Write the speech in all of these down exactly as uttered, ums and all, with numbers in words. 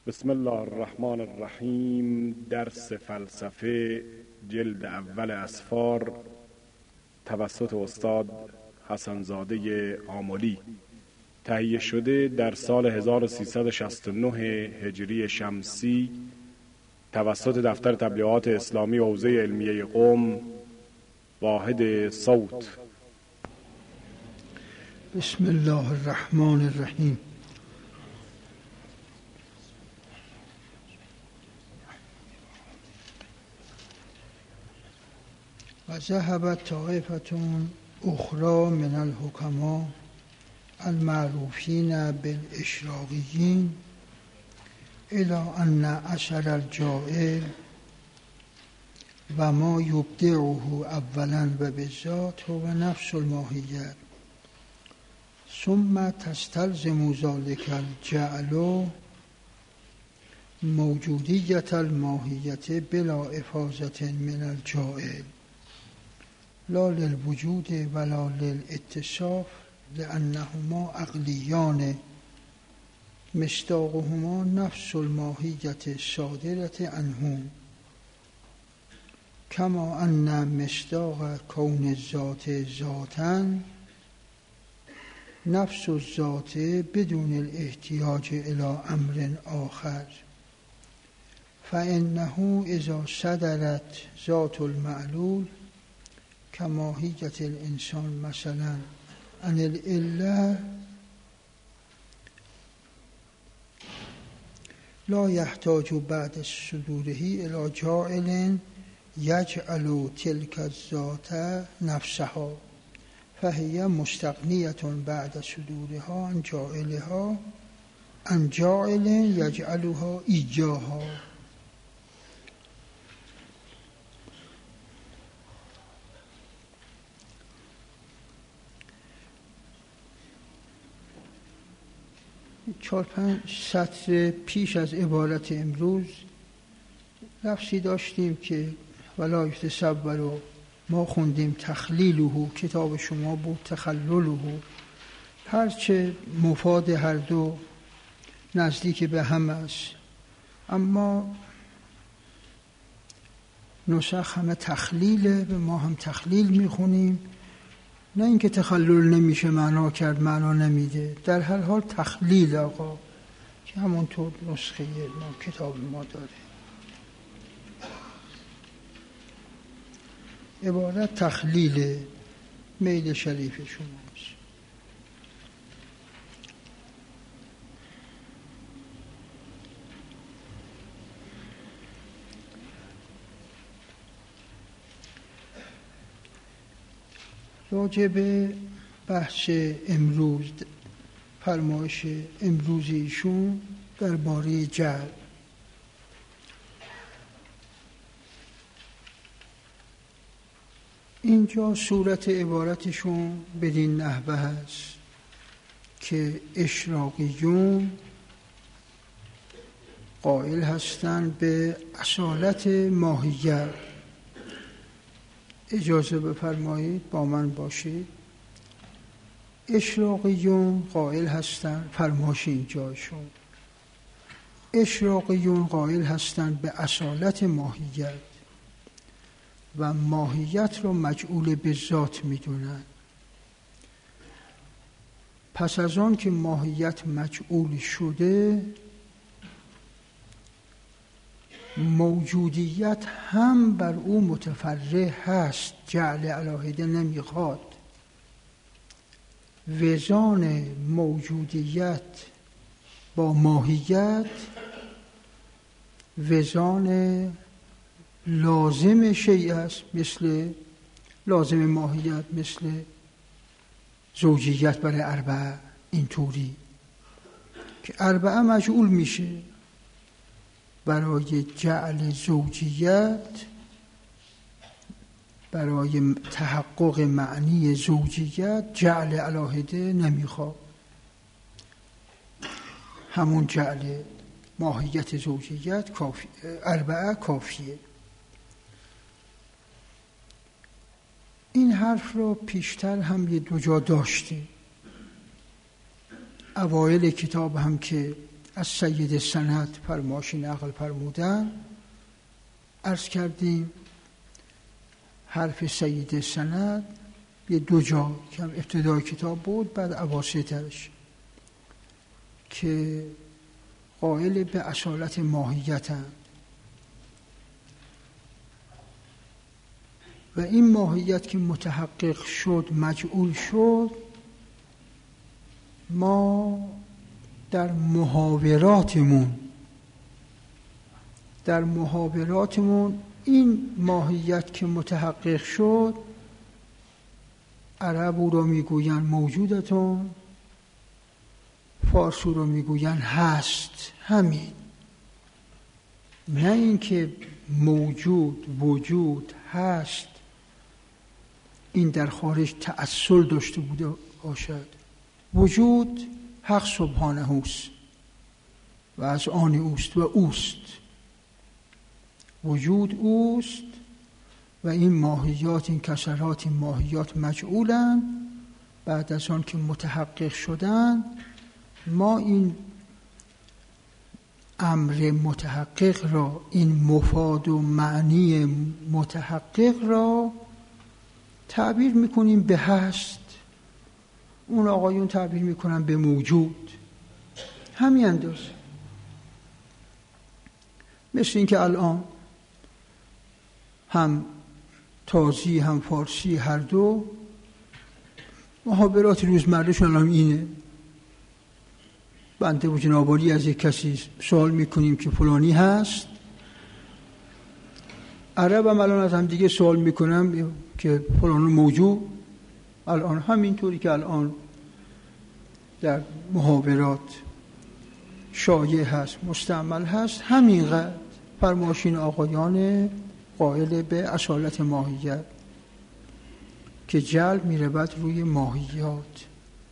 بسم الله الرحمن الرحیم. درس فلسفه جلد اول اسفار توسط استاد حسنزاده آملی تهیه شده در سال هزار و سیصد و شصت و نه هجری شمسی توسط دفتر تبلیغات اسلامی حوزه علمیه قم، واحد صوت. بسم الله الرحمن الرحیم. و ذهبت طائفة اخرى من الحکما المعروفین بالاشراقیین الی ان اثر الجاعل و ما یبدعه اولا و بالذات هو نفس الماهیت ثم تستلزم ذلك الجعل موجودیت الماهیت بلا افاظة من الجاعل لا للوجود ولا للاتصاف لأنهما عقلیان مصداقهما نفس الماهیت الصادرة عنه كما أن مصداق كون الذات ذاتا نفس الذات بدون الاحتیاج إلى أمر آخر فإنه إذا صدرت ذات المعلول كماهیت الانسان مثلا عن العله لا يحتاج بعد صدوره إلى جاعل يجعل تلك الذات نفسها فهي مستغنية بعد صدورها عن جاعلها عن جاعل يجعلها إيجاها. چهار پنج سطر پیش از عبارت امروز لفظی داشتیم که ولا یتصور رو ما خوندیم تخلیله، کتاب شما بود تخلله. هرچه مفاد هر دو نزدیک به هم است، اما نسخ همه تخلیله، به ما هم تخلیل میخونیم. نه اینکه تخلل نمیشه معنا کرد، معنا نمیده، در هر حال تخلیل آقا که همونطور نسخه ما کتاب ما داره. عبارت تخلیل میل شریف شماست. راجع به بحث امروز، فرمایش امروز ایشون درباره جعل، اینجا صورت عبارتشون بدین نحوه هست که اشراقیون قائل هستند به اصالت ماهیت. اجازه بفرمایید با من باشید. اشراقیون قائل هستند، فرمایش اینجاشون، اشراقیون قائل هستند به اصالت ماهیت و ماهیت رو مجعول به ذات میدونن. پس از آن که ماهیت مجعول شده، موجودیت هم بر او متفرع هست، جعل علاهده نمیخواد. وزان موجودیت با ماهیت وزان لازم شیء است، مثل لازم ماهیت مثل زوجیت برای اربعه، اینطوری که اربعه مجعول میشه. برای جعل زوجیت، برای تحقق معنی زوجیت جعل علاهده نمیخواد، همون جعل ماهیت زوجیت کافی، اربعه کافیه. این حرف رو پیشتر هم یه دو جا داشتیم. اوایل کتاب هم که از سید سند فرمایشی نقل فرمودن. عرض کردیم حرف سید سند یه دو جا که هم ابتدای کتاب بود، بعد اواسطش، که قائل به اصالت ماهیتند و این ماهیت که متحقق شد، مجعول شد، ما در محاوراتمون در محاوراتمون این ماهیت که متحقق شد، عرب او رو میگوین موجودتون، فارس رو میگوین هست. همین، نه اینکه موجود، وجود، هست این در خارج تأصل داشته بوده باشد. وجود حق سبحانه اوست و از آن اوست و اوست. وجود اوست و این ماهیات، این کسرات، این ماهیات مجعولن. بعد از آن که متحقق شدن، ما این امر متحقق را، این مفاد و معنی متحقق را تعبیر میکنیم به هست. اون آقایون تعبیر میکنن به موجود. همین اندازه. مثل این که الان هم تازی هم فارسی هر دو محاورات روزمرهشون الان اینه. بنده و جناب عالی از یک کسی سوال میکنیم که فلانی هست، عرب هم الان از هم دیگه سوال میکنم که فلانی موجود. الان همینطوری که الان در محاورات شایع هست، مستعمل هست، همینقدر فرمایشین آقایان قائل به اصالت ماهیت که جلب میرود روی ماهیات.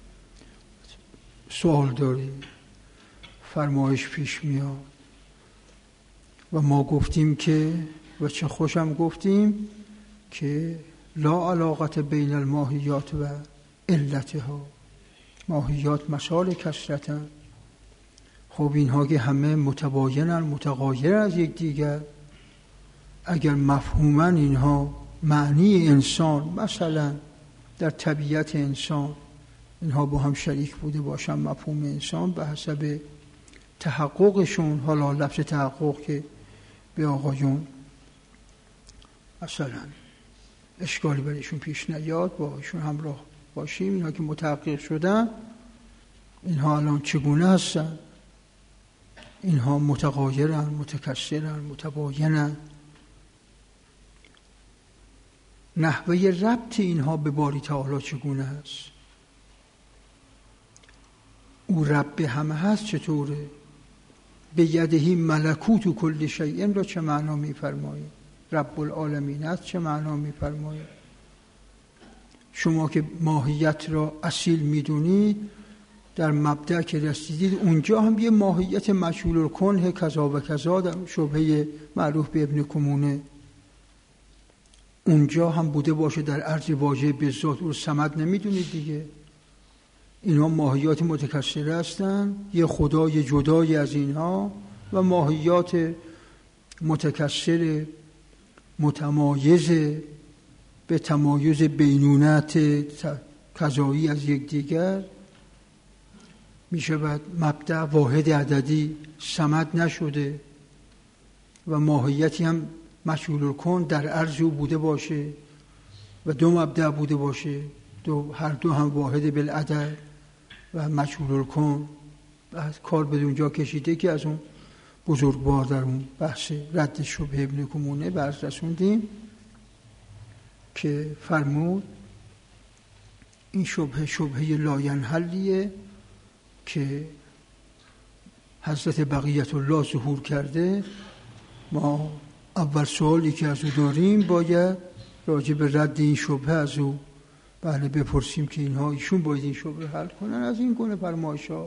سوال داری، فرمایش پیش میاد و ما گفتیم که، و چه خوشم گفتیم که لا علاقت بین الماهیات و علتها. ماهیات مسائل کثرتن. خب اینها که همه متباینن، متغایر از یک دیگر، اگر مفهوما اینها معنی انسان، مثلا در طبیعت انسان اینها با هم شریک بوده باشن، مفهوم انسان به حسب تحققشون، حالا لفظ تحقق که به آقایون مثلا اشکالی برایشون پیش نیاد، با ایشون همراه باشیم. اینها که متحقق شدن، اینها الان چگونه هستن؟ اینها متغایرن، متکثرن، متباینن. نحوه ربط اینها به باری تعالی چگونه هست؟ او رب همه هست چطوره؟ به یدهی ملکوت و کل شیء را چه معنا می‌فرمایید؟ رب العالمین است چه معنا می‌فرمایید؟ شما که ماهیت را اصیل می‌دونید، در مبدأ که رسیدید، اونجا هم یه ماهیت مجهول الکنه کذا و کذا، در شبهه معروف به ابن کمونه اونجا هم بوده باشه در عرض واژه به ذات و صمد. نمیدونید دیگه اینها ماهیات متکثره هستن، یه خدای جدای از اینها و ماهیات متکثر متمایز به تمایز بینونت کذایی از یک دیگر میشه. بعد مبدأ واحد عددی صمد نشده و ماهیتی هم مجهول الکن در عرض او بوده باشه و دو مبدأ بوده باشه، دو هر دو هم واحد بالعدد و مجهول الکن. بعد کار به اونجا کشیده که از اون بزرگوار در اون بحث رد شبهه ابن کمونه برز رسوندیم که فرمود این شبهه شبهه لاینحلیه که حضرت بقیت الله ظهور کرده. ما اول سوالی که از او داریم باید راجع به رد این شبهه از او بله بپرسیم که اینها ایشون باید این شبهه حل کنن از این گونه فرمایش‌ها.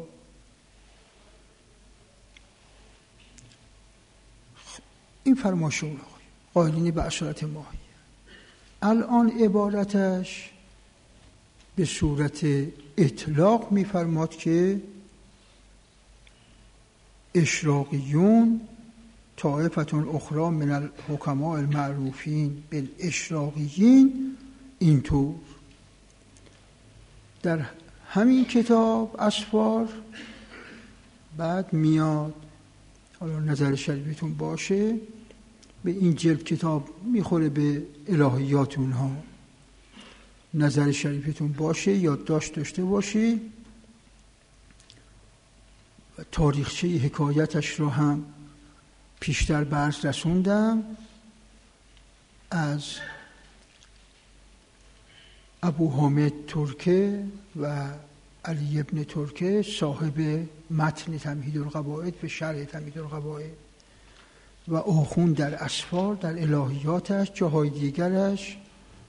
این فرمایش اون قائلین به اصالت ماهیه. الان عبارتش به صورت اطلاق می‌فرماد که اشراقیون طائفتون اخرى من الحکماء المعروفین بالاشراقیین. اینطور در همین کتاب اسفار بعد میاد، حالا نظر شریفتون باشه، به این جلد کتاب میخوره به الهیات اونها، نظر شریفتون باشه، یادداشت داشته باشه. تاریخچه حکایتش رو هم پیشتر برس رسوندم از ابو حامد ترکه و علی ابن ترکه صاحب متن تمهید القواعد به شرح تمهید القواعد و آخوند در اسفار در الهیاتش، جاهای دیگرش.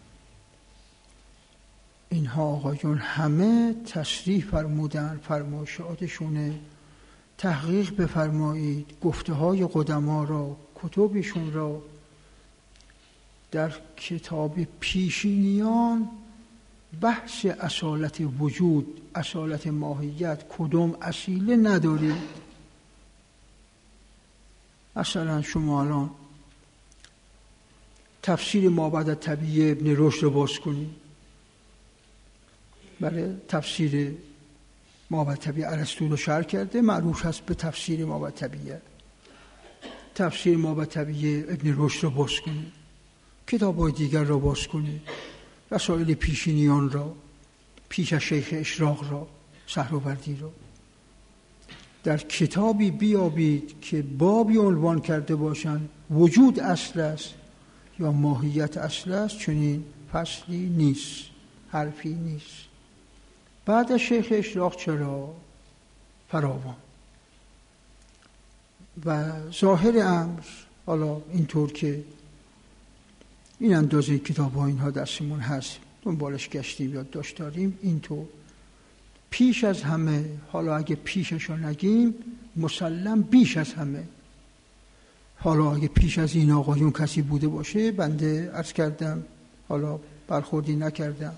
اینها آقایون همه تصریح فرمودن، فرمایشاتشونه، تحقیق بفرمایید گفته های قدما را، کتبشون را. در کتاب پیشینیان بحث اصالت وجود، اصالت ماهیت، کدوم اصیله ندارید. مثلا شما الان تفسیر ما بعد طبیعی ابن رشد رو باز کنید، بله، تفسیر ما بعد طبیعی ارسطو رو شرح کرده، معروف هست به تفسیر ما بعد طبیعی. تفسیر ما بعد طبیعی ابن رشد رو باز کنید، کتاب‌های دیگر را باز کنید، رسائل پیشینیان را، پیش از شیخ اشراق را، سهروردی را. در کتابی بیابید که بابی عنوان کرده باشند وجود اصل است یا ماهیت اصل است، چنین فصلی نیست، حرفی نیست. بعد از شیخ اشراق چرا؟ فراوان. و ظاهر امر حالا اینطور که این اندازه کتاب ها اینها دستمون هست، دنبالش گشتیم، یادداشت داریم، اینطور پیش از همه، حالا اگه پیششو نگیم مسلم بیش از همه، حالا اگه پیش از این آقایون کسی بوده باشه، بنده عرض کردم حالا برخوردی نکردم،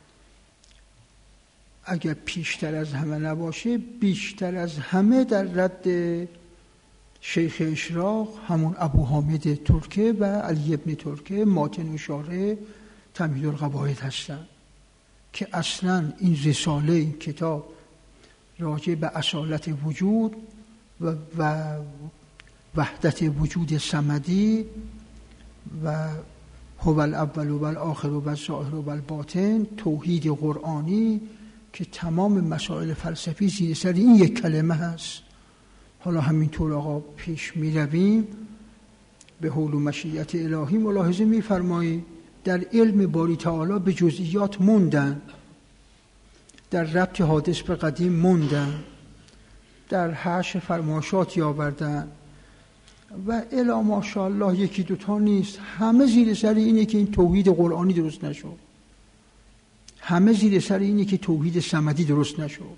اگه پیشتر از همه نباشه، بیشتر از همه در رد شیخ اشراق همون ابو حامد ترکه و علی ابن ترکه ماتن و شارح تمهید القواعد هستن که اصلا این رساله، این کتاب راجع به اصالت وجود و, و وحدت وجود صمدی و هو الاول و الاخر و الظاهر و الباطن، توحید قرآنی که تمام مسائل فلسفی زیر سر این یک کلمه هست. حالا همینطور آقا پیش می رویم به حول و مشیت الهی ملاحظه می فرمایید در علم باری تعالی به جزئیات موندن، در ربط حادث به قدیم موندن، در حشر فرمایشاتی آوردن و الی ماشاءالله یکی دوتا نیست، همه زیر سر اینه که این توحید قرآنی درست نشد، همه زیر سر اینه که توحید صمدی درست نشد.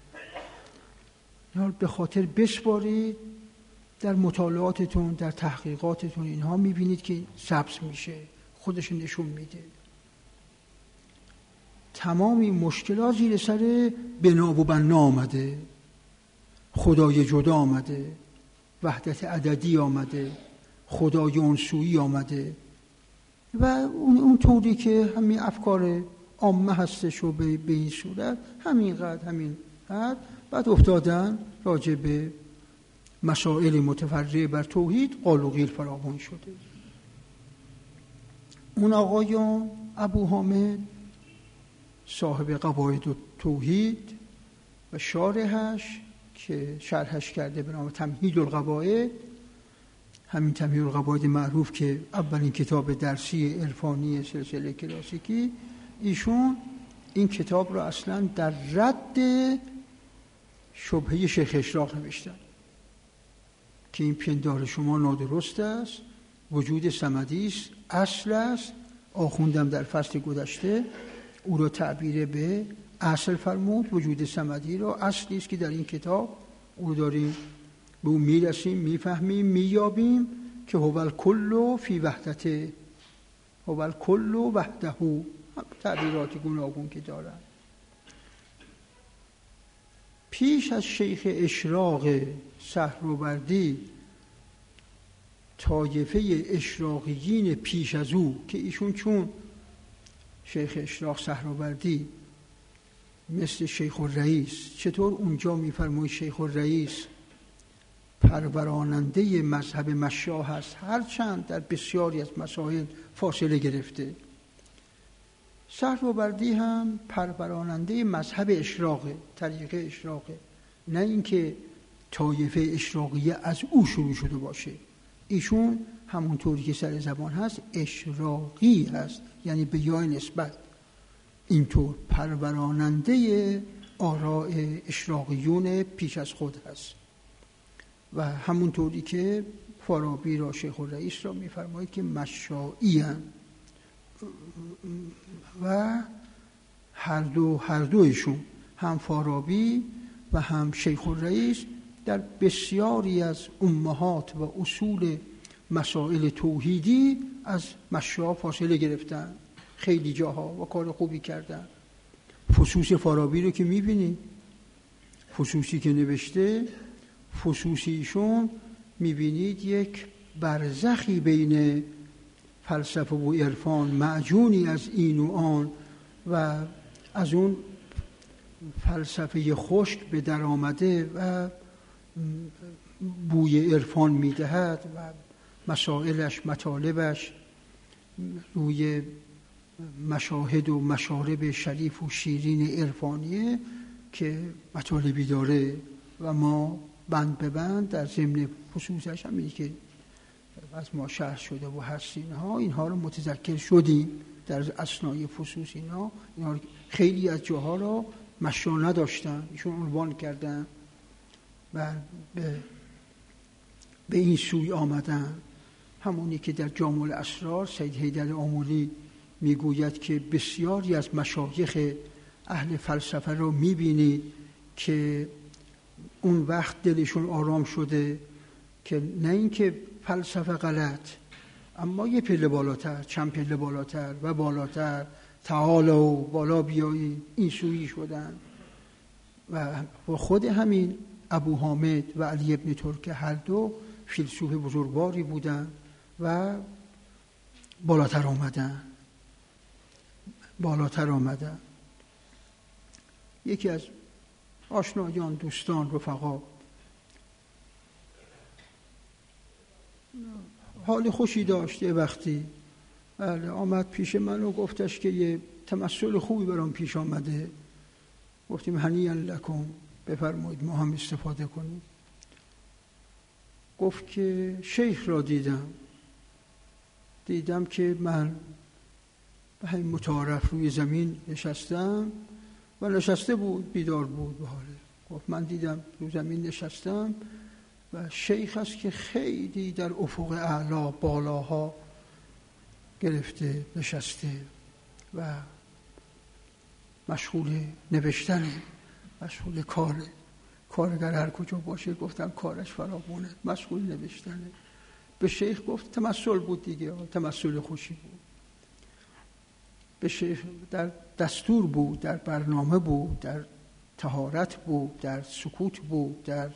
یا به خاطر بسپارید در مطالعاتتون، در تحقیقاتتون، اینها میبینید که ثبت میشه، خودش نشون میده. تمام این مشکلات زیر سر بنا و بنا آمده، خدای جدا آمده، وحدت عددی آمده، خدای انسویی آمده و اون اون طوری که همین افکار عامه هستش و به, به این صورت همینقدر همین قدر بعد افتادن راجع به مسائل متفرع بر توحید قال و قیل فراوان شده. اون آقایون ابو حامد صاحب قواعد و توحید و شارحش که شرحش کرده به نام تمهید القواعد، همین تمهید القواعد معروف که اولین کتاب درسی عرفانی سلسله کلاسیکی، ایشون این کتاب را اصلا در رد شبهه شیخ اشراق نوشتن که این پندار شما نادرست است، وجود صمدی است، اصل است. آخوندم در فصل گذشته او را تعبیر به اصل فرمود، وجود صمدی را اصلی است که در این کتاب او داریم به اون میرسیم، میفهمیم، مییابیم که هو الکل فی وحدته، هو الکل وحده، تعبیرات گوناگون که دارن. پیش از شیخ اشراق صحروردی طایفه اشراقیین پیش از او که ایشون چون شیخ اشراق صحروردی مثل شیخ الرئیس، چطور اونجا میفرماید شیخ الرئیس پروراننده مذهب مشیخ هست، هرچند در بسیاری از مسائل فاصله گرفته. صحروردی هم پروراننده مذهب اشراقه، طریقه اشراقه، نه اینکه طایفه اشراقیه از او شروع شده باشه. ایشون همونطوری که سر زبان هست اشراقی هست، یعنی به یای نسبت اینطور پروراننده آراء اشراقیون پیش از خود هست. و همونطوری که فارابی را شیخ الرئیس را می‌فرماید که مشائی هستند و هر دو هر دویشون هم فارابی و هم شیخ الرئیس در بسیاری از امهات و اصول مسائل توحیدی از مشیخ فاصله گرفتن، خیلی جاها، و کار خوبی کردن. فصوص فارابی رو که میبینید، فصوصی که نوشته، فصوصیشون میبینید یک برزخی بین فلسفه و عرفان، معجونی از این و آن، و از اون فلسفه خشک به در آمده و بوی عرفان میدهد و مسائلش، مطالبش روی مشاهد و مشارب شریف و شیرین عرفانیه که مطالبی داره و ما بند به بند در ضمن فصوصش هم اینی که از ما شرح شده و هست اینها اینها رو متذکر شدیم در اثنای فصوص. اینها, اینها خیلی از جاها را مشا نداشتن، ایشون عنوان کردن و به, به این سوی آمدن. همونی که در جامع الاسرار سید حیدر آملی میگوید که بسیاری از مشایخ اهل فلسفه رو میبینی که اون وقت دلشون آرام شده که نه اینکه فلسفه غلط، اما یه پله بالاتر، چند پله بالاتر و بالاتر، تعالا و بالا بیایی، این سویی شدن. و خود همین ابو حامد و علی ابن ترک هر دو فیلسوف بزرگواری بودن و بالاتر آمدن بالاتر آمدن یکی از آشنایان، دوستان، رفقا حال خوشی داشت یه وقتی، بله، آمد پیش من و گفتش که یه تمثل خوبی برام پیش آمده. گفتیم هنیئا لکم، بفرمایید ما هم استفاده کنیم. گفت که شیخ را دیدم دیدم که من به همین متعارف روی زمین نشستم و نشسته بود، بیدار بود به حاله. گفت من دیدم روی زمین نشستم و شیخ است که خیلی در افق اعلا، بالاها گرفته نشسته و مشغول نوشتنه، مشغول کاره. کارگر هر کجا باشه گفتم کارش فراوونه، مشغول نوشتنه. به شیخ گفت تمثل بود دیگه، تمثل خوشی بود. به شیخ در دستور بود، در برنامه بود، در طهارت بود، در سکوت بود، در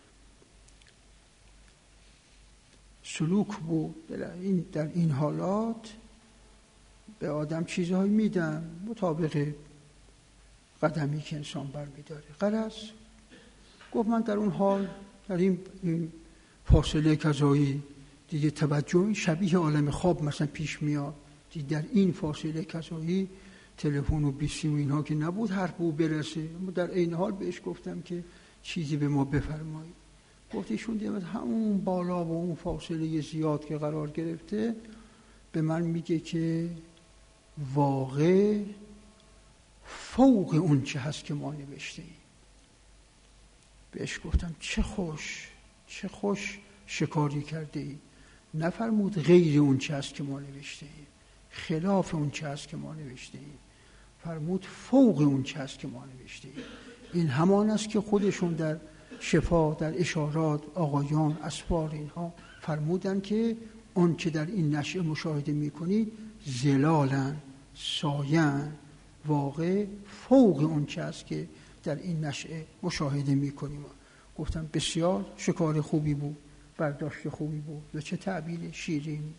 سلوک بود. در این, در این حالات به آدم چیزهایی میدن مطابق قدمی که انسان برمیداره. غرض گفت من در اون حال، در این, این فاصله کذایی دیگه توجه شبیه عالم خواب مثلا پیش میاد. در این فاصله کذایی تلفن و بیسی و اینها که نبود حرف بو برسه، اما در این حال بهش گفتم که چیزی به ما بفرمایید. گفت ایشون دیگه همون بالا و اون فاصله زیاد که قرار گرفته به من میگه که واقع فوق اون چه هست که ما نوشته ایم. بهش گفتم چه خوش، چه خوش شکاری کرده ای. نفرمود غیر اون چه هست که ما نوشته ایم، خلاف اون چه هست که ما نوشته ایم، فرمود فوق اون چه هست که ما نوشته ایم. این همان است که خودشون در شفا، در اشارات، آقایان، اسفار اینها فرمودن که اون که در این نشأه مشاهده میکنید زلالن، ساین، واقع فوق اون چه هست که در این نشأه مشاهده میکنیم. گفتم بسیار شکار خوبی بود، برداشت خوبی بود و چه تعبیر شیرینی.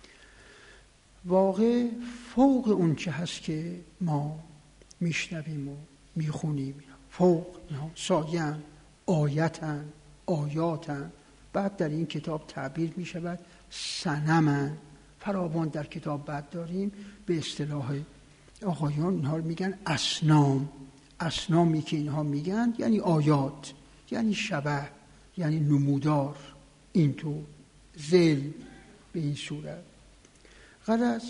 واقع فوق اون چه هست که ما میشنویم و میخونیم، فوق اینها سایه‌اند، آیتن، آیاتن. بعد در این کتاب تعبیر میشود صنمن. فراوان در کتاب بعد داریم به اصطلاح آقایان اینها میگن اصنام. اصنامی که اینها میگن یعنی آیات، یعنی شبه، یعنی نمودار، اینطور ذل به این صورت. غرض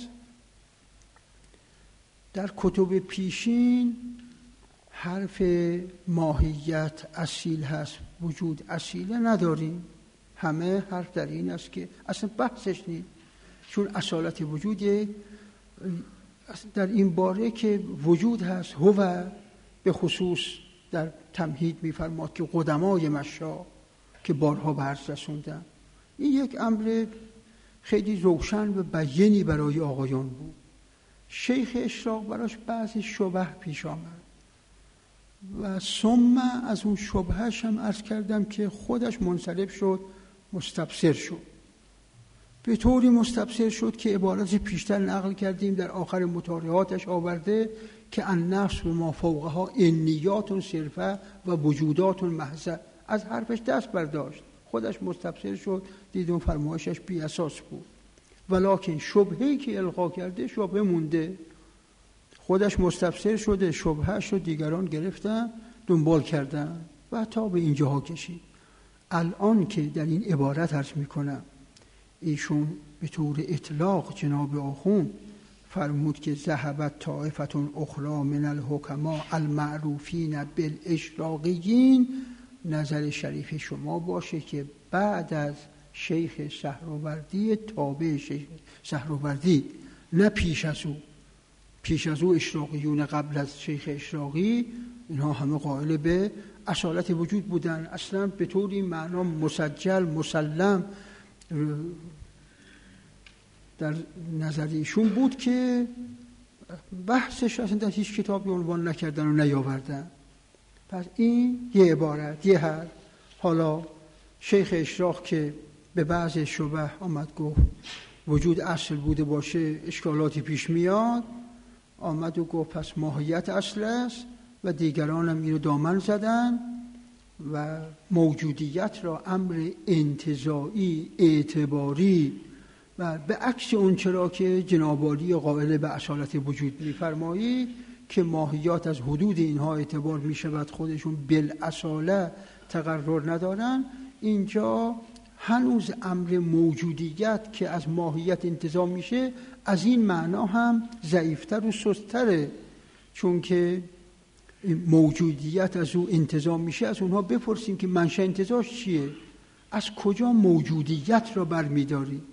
در کتب پیشین حرف ماهیت اصیل هست، وجود اصیله نداریم. همه حرف در این است که اصلا بحثش نیست، چون اصالت وجود در این باره که وجود هست. هو به خصوص در تمهید می‌فرماد که قدمای مشا که بارها به عرض رسوندن، این یک امر خیلی روشن و بیانی برای آقایان بود. شیخ اشراق براش بعضی شبه پیش آمد و ثم از اون شبهش هم عرض کردم که خودش منصرف شد، مستبصر شد. به طوری مستبصر شد که عبارت پیشتر نقل کردیم در آخر مطالعاتش آورده که النفس به ما فوقها انیات صرفه و وجودات محضه. از حرفش دست برداشت، خودش مستبصر شد، دید اون فرمایشش بی اساس بود. ولکن شبهه‌ای که القا کرده شبهه مونده. خودش مستبصر شده، شبهه‌اش رو دیگران گرفتن دنبال کردن و تا به اینجاها کشید. الان که در این عبارت عرض میکنم ایشون به طور اطلاق جناب آخوند فرمود که ذهبت طائفة اخرى من الحکما المعروفین بالاشراقیین. نظر شریف شما باشه که بعد از شیخ سهروردی، تابع شیخ سهروردی، نه پیش از او، پیش از او اشراقیون قبل از شیخ اشراقی، اینها همه قائل به اصالت وجود بودن. اصلا به طور این معنا مسجل مسلم در نظر ایشون بود که بحثش اصلا در هیچ کتابی عنوان نکردن و نیاوردن. پس این یه عبارت، یه حرف. حالا شیخ اشراق که به بعض شبه آمد گفت وجود اصل بوده باشه اشکالاتی پیش میاد، آمد و گفت پس ماهیت اصل است و دیگران هم اینو دامن زدن و موجودیت را امر انتزاعی اعتباری و به عکس اون چرا که جناب عالی قائل به اصالت وجود می‌فرمایید که ماهیات از حدود اینها اعتبار می‌شود خودشون بالاصاله تقرر ندارن. اینجا هنوز امر موجودیت که از ماهیت انتزاع میشه از این معنا هم ضعیفتر و سستره، چون که موجودیت از او انتزاع میشه. از اونها بپرسیم که منشأ انتزاعش چیه؟ از کجا موجودیت را برمی‌داری؟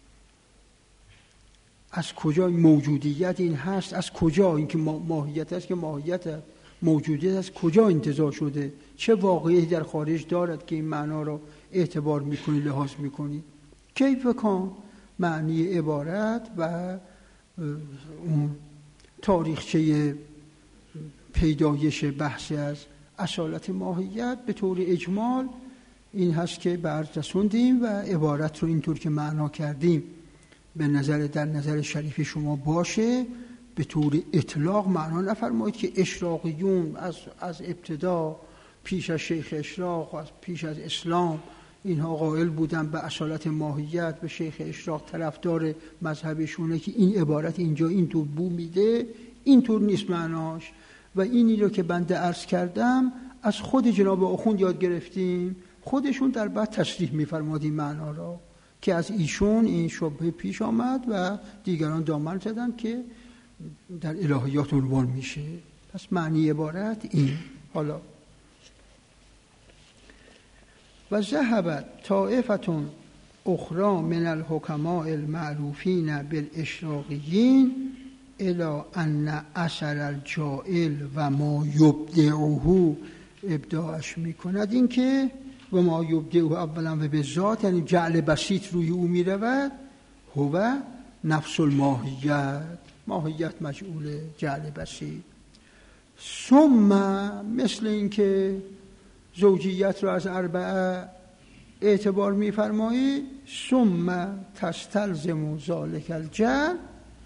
از کجا موجودیت این هست؟ از کجا این که ماهیت است که ماهیت است؟ موجودیت از کجا انتزاع شده؟ چه واقعی در خارج دارد که این معنا را اعتبار میکنی، لحاظ میکنی؟ کیف کن معنی عبارت و اون تاریخچه پیدایش بحث از اصالت ماهیت به طور اجمال این هست که بعد رسوندیم و عبارت رو اینطور که معنا کردیم به نظر در نظر شریف شما باشه. به طور اطلاق معنا نفرمایید که اشراقیون از از ابتدا پیش از شیخ اشراق و از پیش از اسلام اینها قائل بودن به اصالت ماهیت، به شیخ اشراق طرفدار مذهبشونه که این عبارت اینجا اینطور بو میده. اینطور نیست معناش و اینی رو که بنده عرض کردم از خود جناب آخوند یاد گرفتیم. خودشون در بعد تصریح می‌فرماد این معنا را که از ایشون این شبهه پیش آمد و دیگران دامن زدن که در الهیات عنوان میشه. پس معنی عبارت این. حالا و ذهبت طائفة اخرى من الحکماء المعروفین بالاشراقیین الی ان اثر الجائل و ما یبدعه ابداعش میکند. این که و ما یبدعه اولا و به ذات یعنی جعل بسیط روی او میرود. هو نفس الماهیت، ماهیت مجعول جعل بسیط. ثم مثل این که زوجیت رو از اربعه اعتبار می‌فرمایید، ثم تستلزم ذلک الجعل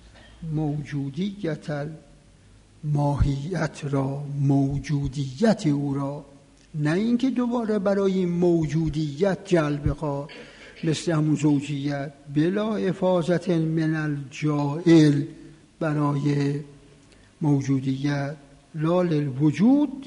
موجودیت ماهیت را، موجودیت او را، نه اینکه دوباره برای موجودیت جلب بخواد مثل همون زوجیت، بلا افاظت من الجائل، برای موجودیت، لا للوجود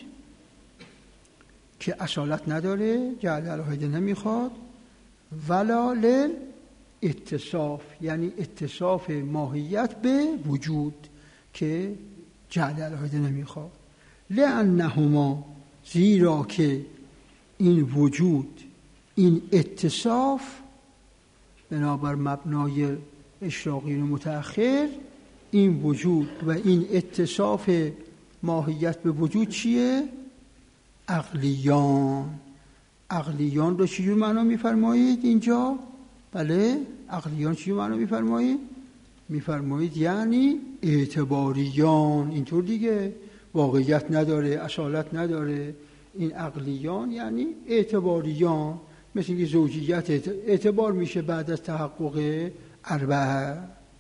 که اصالت نداره، جعل الهیده نمیخواد، ولا للاتصاف یعنی اتصاف ماهیت به وجود که جعل الهیده نمیخواد. لأنهما، زیرا که این وجود، این اتصاف بنابر مبنای اشراقی متأخر، این وجود و این اتصاف ماهیت به وجود چیه؟ عقلیان. عقلیان رو چجور معنا میفرمایید اینجا؟ بله، عقلیان چجور معنا میفرمایید؟ میفرمایید یعنی اعتباریان، اینطور دیگه، واقعیت نداره، اصالت نداره. این عقلیان یعنی اعتباریان، مثل اینکه زوجیت اعتبار میشه بعد از تحقق اربعه.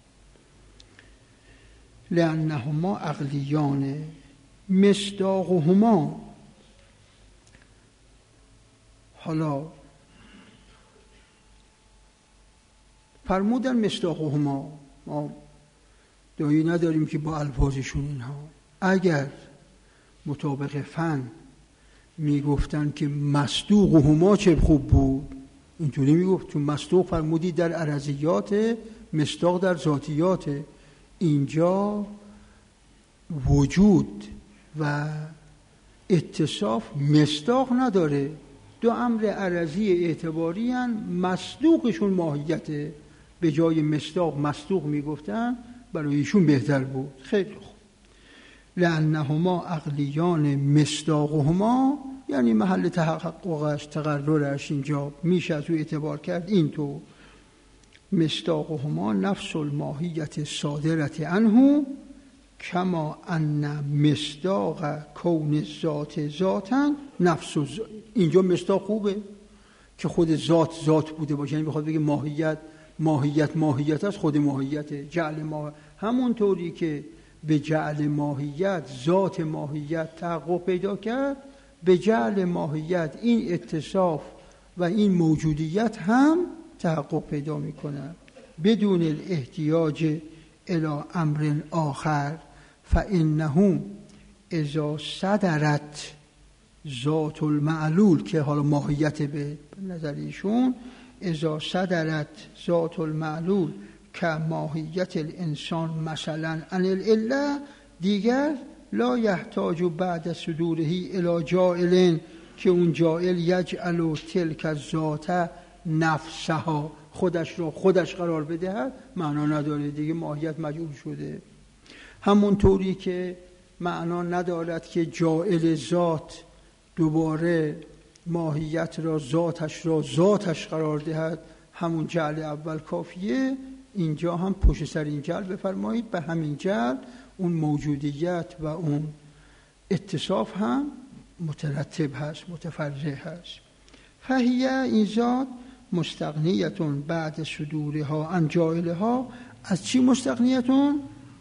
لأنهما عقلیان مصداقهما. حالا فرمودن مصداقهما، ما دایی نداریم که با الفاظشون اینها، اگر مطابق فن میگفتن که مصدوقهما چه خوب بود، اینطوری میگفت، چون مصدوق فرمودی در عرضیات، مصداق در ذاتیات. اینجا وجود و اتصاف مصداق نداره، دو امر عرضی اعتباری هن، مصدوقشون ماهیته، به جای مصداق مصدوق میگفتن، برای ایشون بهتر بود. خیلی خوب. لأنهما عقلیان مصداقهما یعنی محل تحققش، تقررش اینجا میشه از او اعتبار کرد اینطور. مصداقهما نفس الماهیت صادرت عنه کما ان مصداق کون ذات ذاتا نفس الذات. اینجا مصداق خوبه که خود ذات ذات بوده باشه، یعنی بخواد بگه ماهیت ماهیت ماهیت است، خود ماهیت جعل ماهیت، همون طوری که به جعل ماهیت ذات ماهیت تحقق پیدا کرد، به جعل ماهیت این اتصاف و این موجودیت هم تحقق پیدا میکنه بدون الاحتیاج الی امر آخر. فانه اذا صدرت ذات المعلول، که حالا ماهیت به نظر ایشون، اذا صدرت ذات المعلول که ماهیت الانسان مثلا عن العله، دیگر لا یحتاج بعد صدوره الی جائل، که اون جائل یجعل تلک الذات نفسها، خودش رو خودش قرار بدهد، معنا نداره دیگه، ماهیت مجعول شده. همون طوری که معنا ندارد که جائل ذات دوباره ماهیت را ذاتش را ذاتش قرار دهد، همون جعل اول کافیه. اینجا هم پشت سر این جعل بفرمایید، به همین جعل اون موجودیت و اون اتصاف هم مترتب هست، متفرع هست. فهیه، این ذات، مستغنیتون بعد صدورها عن جائلها. از چی مستغنیتون؟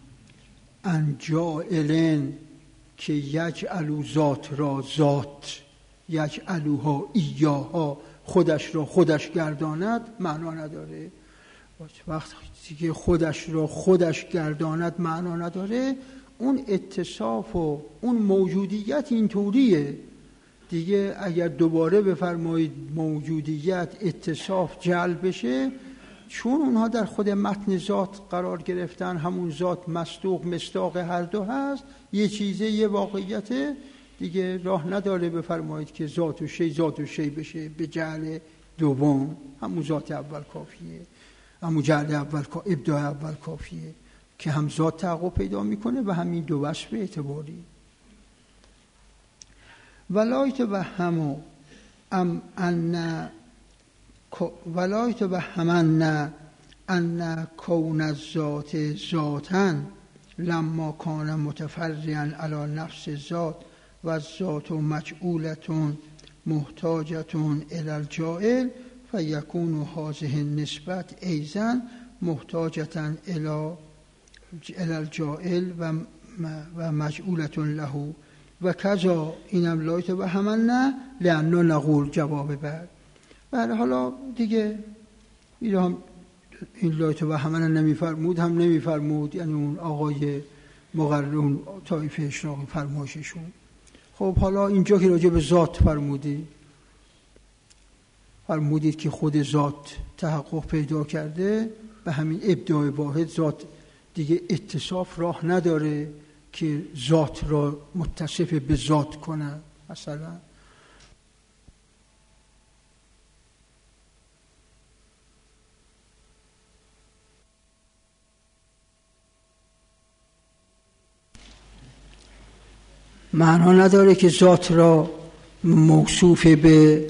عن جائلن، که یجعلو ذات را ذات، یجعلوها ایاها، خودش را خودش گرداند، معنا نداره. وقتی که خودش را خودش گرداند معنا نداره، اون اتصاف و اون موجودیت اینطوریه دیگه. اگر دوباره بفرمایید موجودیت اتصاف جعل بشه، چون اونها در خود متن ذات قرار گرفتن، همون ذات مصدوق مصداق هر دو هست، یه چیزه یه واقعیت دیگه، راه نداره بفرمایید که ذات و شی ذات و شی بشه به جعل دوم. همون ذات اول کافیه، همون جعل اول، ابداع اول کافیه که هم ذات تحقق پیدا میکنه و همین دو وصف اعتباری. ولایت و همو ام ان ولایت و همن ان کون الذات ذاتن لما کان متفرعا علی نفس ذات و ذات مجعولة محتاجة الی الجاعل فیکون هذه النسبت ایضا محتاجة الی الجاعل و و مجعولة له و کذا اینم لایت و همن لانه نقول جواب بعد. بله حالا دیگه این لایت و همن نمیفرمود هم نمیفرمود، یعنی اون آقای مقررون طایفه اشراقی فرمایششون. خب حالا اینجا که راجع به ذات فرمودی فرمودید که خود ذات تحقق پیدا کرده، به همین ابداع واحد ذات دیگه اتصاف راه نداره که ذات را متصف به ذات کنه. مثلا معنا نداره که ذات را موصوف به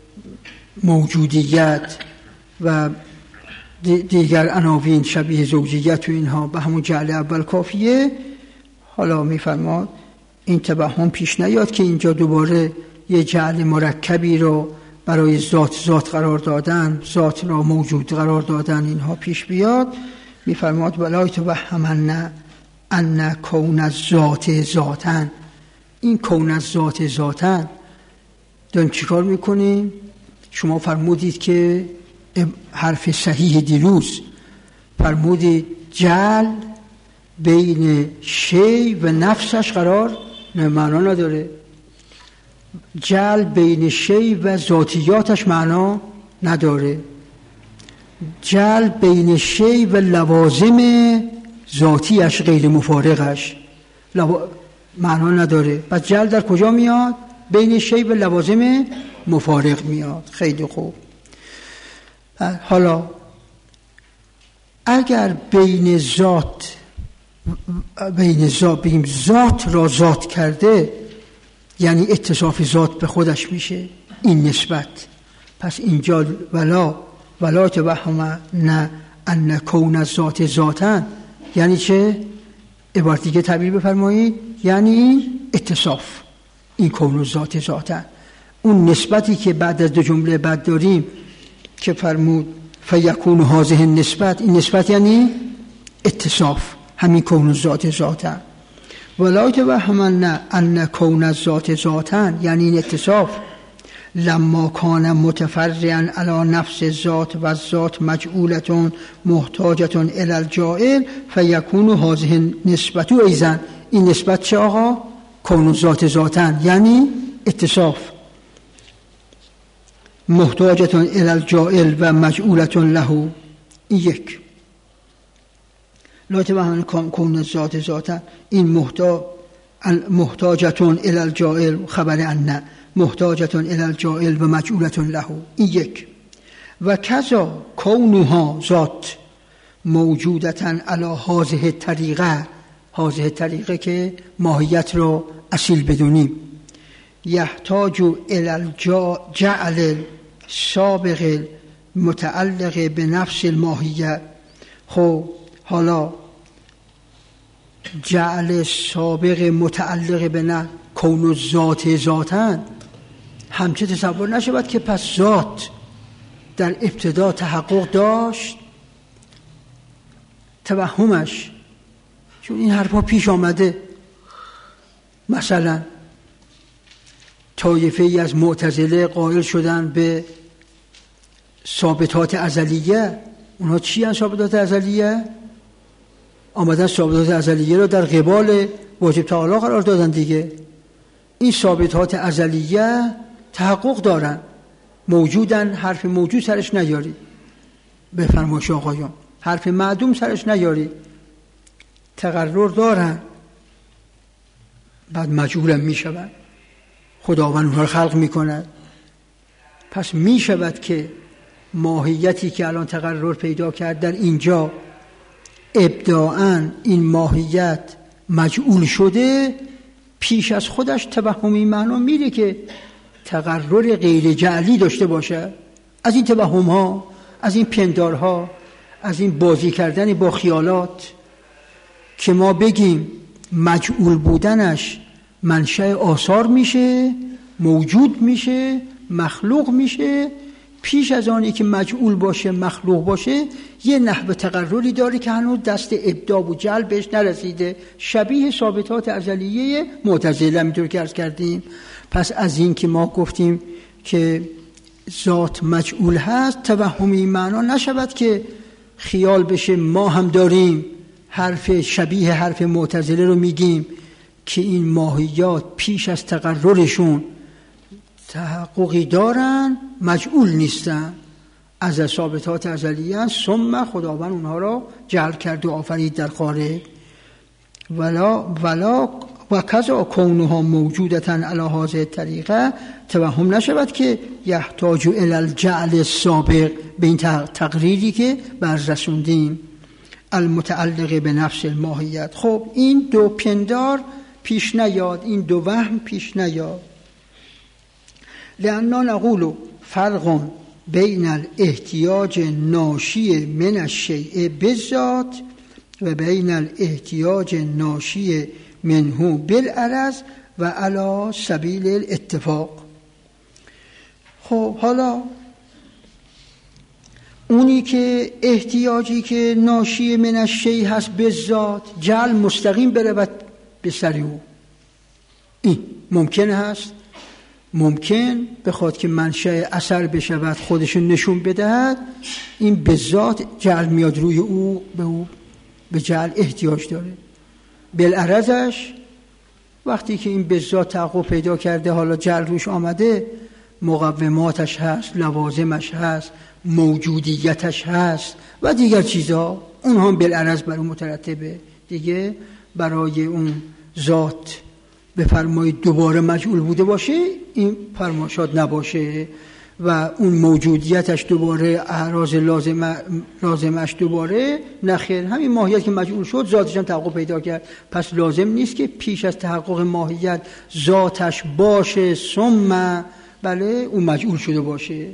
موجودیت و دیگر عناوین شبیه زوجیت و اینها به همون جعل اول کافیه. حالا میفرماد این توهم پیش نیاد که اینجا دوباره یه جعل مرکبی رو برای ذات ذات قرار دادن، ذات را موجود قرار دادن اینها پیش بیاد. میفرماد ولا توهمن ان کون الذات ذاتن. این کون الذات ذاتن داریم چیکار میکنیم؟ شما فرمودید که حرف صحیح دیروز فرمودید جعل بین شی و نفسش قرار نه معنا نداره، جعل بین شی و ذاتیاتش معنا نداره، جعل بین شی و لوازم ذاتیش غیر مفارقش لو... معنا نداره. پس جعل در کجا میاد؟ بین شی و لوازم مفارق میاد. خیلی خوب. حالا اگر بین ذات بین ذات بین ذات را ذات کرده، یعنی اتصاف ذات به خودش میشه این نسبت. پس اینجا ولا ولا توهم نه ان کون الذات ذاتن یعنی چه؟ عبارت دیگه تعبیر بفرمایید، یعنی اتصاف این کون الذات ذاتن. اون نسبتی که بعد از دو جمله بعد داریم که فرمود فیکون هذه النسبت، این نسبت یعنی اتصاف همین کون الذات ذاتن. ولا توهمن ان کون الذات ذاتن یعنی این اتصاف لما کان متفرعا علی نفس ذات و ذات مجعولة محتاجة الی الجاعل فیکون هذه النسبت ایضا. این نسبت چه آقا؟ کون الذات ذاتن یعنی اتصاف محتاجة الی الجاعل و مجعولة له. این یک. لا توهم کون الذات ذاتن این محتاج محتاجة الی الجاعل خبر ان محتاجة الی الجاعل و مجعولة له. این یک. و کذا کونها ذات موجودة علی هذه الطریقه، هذه الطریقه که ماهیت را اصیل بدونیم، یحتاج الی الجعل سابق متعلق به نفس الماهیت. خب حالا جعل سابق متعلق به نه کون و ذات ذاتن همچه تصور نشود که پس ذات در ابتدا تحقق داشت توهمش، چون این حرفا پیش آمده. مثلا طایفه ای از معتزله قائل شدن به ثابتات ازلیه. اونها چی هستن ثابتات ازلیه؟ آمدن ثابتات ازلیه رو در قبال واجب تعالی قرار دادن دیگه. این ثابتات ازلیه تحقق دارن، موجودن، حرف موجود سرش نیاری به فرمایش آقایان، حرف معدوم سرش نیاری، تقرر دارن، بعد مجعولن می شود، خداوند اونها رو خلق می کند. پس می شود که ماهیتی که الان تقرر پیدا کرد در اینجا ابتداءً این ماهیت مجعول شده، پیش از خودش توهمی معنا میره که تقرر غیر جعلی داشته باشه. از این توهم ها، از این پندارها، از این بازی کردن با خیالات که ما بگیم مجعول بودنش منشأ آثار میشه، موجود میشه، مخلوق میشه. پیش از آنی که مجعول باشه، مخلوق باشه، یه نحو تقرری داره که هنوز دست ابداع و جعل بهش نرسیده، شبیه ثابتات ازلیه معتزله همینطور که عرض کردیم. پس از این که ما گفتیم که ذات مجعول هست، توهمی معنا نشود که خیال بشه ما هم داریم حرف شبیه حرف معتزله رو میگیم که این ماهیات پیش از تقررشون تحققی دارن، مجعول نیستن، از ثابتات ازلیه، ثم خداوند اونها را جعل کرد و آفرید در خارج. ولا ولا و کذا کونها موجودتاً علی هذه الطریقه، توهم نشود که یحتاج الی الجعل السابق، به این تقریری که بررسوندیم، المتعلق به نفس الماهیت. خب این دو پندار پیش نیاد، این دو وهم پیش نیاد. لأننا نقول فرق بین الاحتیاج ناشی من الشیء بالذات و بین الاحتیاج ناشی منه بالعرض و علی سبیل الاتفاق. خب حالا اونی که احتیاجی که ناشی من الشیء هست بالذات، جعل مستقیم برود به سر او، این ممکن هست؟ ممکن بخواد که منشأ اثر بشود، خودشو نشون بدهد، این به ذات جعل میاد روی او، به او به جعل احتیاج داره. بالعرضش وقتی که این به ذات تحقق پیدا کرده، حالا جعل روش آمده، مقوماتش هست، لوازمش هست، موجودیتش هست و دیگر چیزها، اونها هم بالعرض بر اون مترتبه دیگه. برای اون ذات بفرمایید دوباره مجعول بوده باشه، این فرماشات نباشه، و اون موجودیتش دوباره اعراض لازم لازمش دوباره نخیر. همین ماهیت که مجعول شد ذاتش هم تحقق پیدا کرد، پس لازم نیست که پیش از تحقق ماهیت ذاتش باشه ثم بله اون مجعول شده باشه.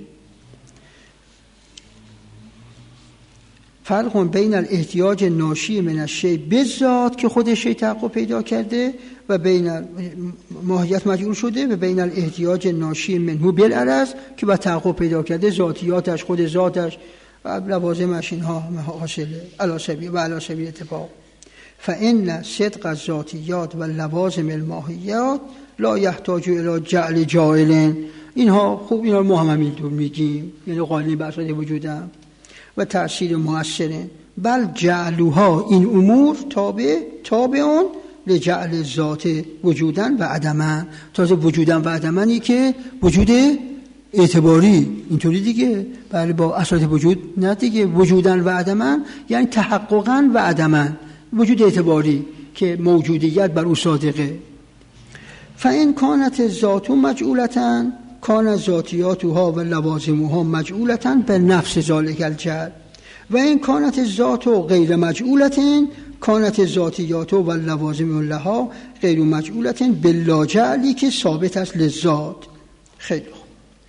فرق بین الاحتیاج ناشی من الشیء بالذات که خودش شی تحقق پیدا کرده و بین ماهیت مجعول شده، و بین الاحتیاج ناشی منه بالعرض که با تحقق پیدا کرده، ذاتیاتش، خود ذاتش و لوازمش، اینها حاصله علی سبیل و علی سبیل اتفاق. فان صدق الذاتیات و لوازم الماهیات لا یحتاج الی جعل جاعل. اینها خوب اینا ما هم همینطور میگیم، یعنی قانونی بر اساس وجودم و تأثیر مؤثره، بل جعلوها این امور تابع تابعون لجعل ذات وجودن و عدمن. تازه وجودن و عدمنی که وجود اعتباری اینطوری دیگه، بله با اساس وجود نه دیگه، وجودن و عدمن یعنی تحققا و عدمن، وجود اعتباری که موجودیت بر او صادقه. فإن كانت الذات مجعولة کان ذاتیاتها و لوازمها مجعولة به نفس ذلك الجعل، و این کانت الذات غیر مجعولة کانت ذاتیات و لوازم لها غیر مجعولة بلا جعلی که ثابت است للذات. خیلی خوب.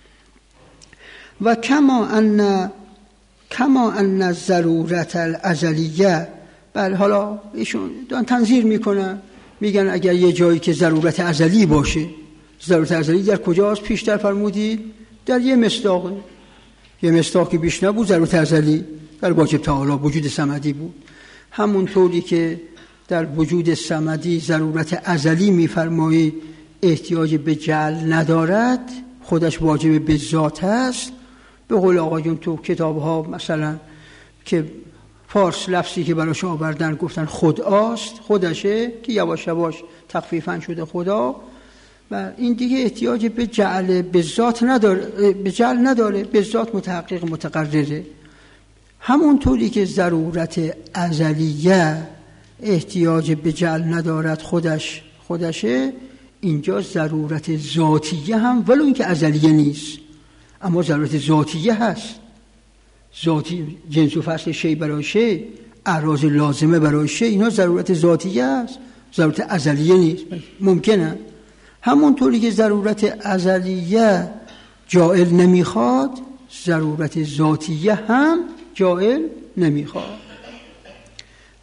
و کما ان کما ان الضرورت الازلیه، بله حالا ایشون دارن تنظیر میکنن، میگن اگر یه جایی که ضرورت ازلی باشه، ضرورت ازلی در کجاست؟ پیشتر فرمودید در یه مصداق، یه مصداقی بیش نبود، ضرورت ازلی در واجب تعالی وجود صمدی بود. همون طوری که در وجود صمدی ضرورت ازلی میفرمایید احتیاج به جعل ندارد، خودش واجب به ذات هست. به قول آقایون تو کتاب‌ها مثلا که فارس لفظی که براش آوردن گفتن خداست، خودشه که یواش یواش تخفیفاً شده خدا، و این دیگه احتیاج به جعل به ذات نداره، به جعل نداره، به ذات متحقق متقرره. همون طوری که ضرورت ازلیه احتیاج به جعل ندارد، خودش خودشه، اینجا ضرورت ذاتیه هم ولو این که ازلیه نیست اما ضرورت ذاتیه هست. ذاتی جنس و فصل شی برای شی، اعراض لازمه برای شی، اینا ذرورت ذاتیه هست، ضرورت ازلیه نیست. ممکنه همون طوری که ضرورت ازلیه جائل نمیخواد، ضرورت ذاتیه هم جائل نمیخواد.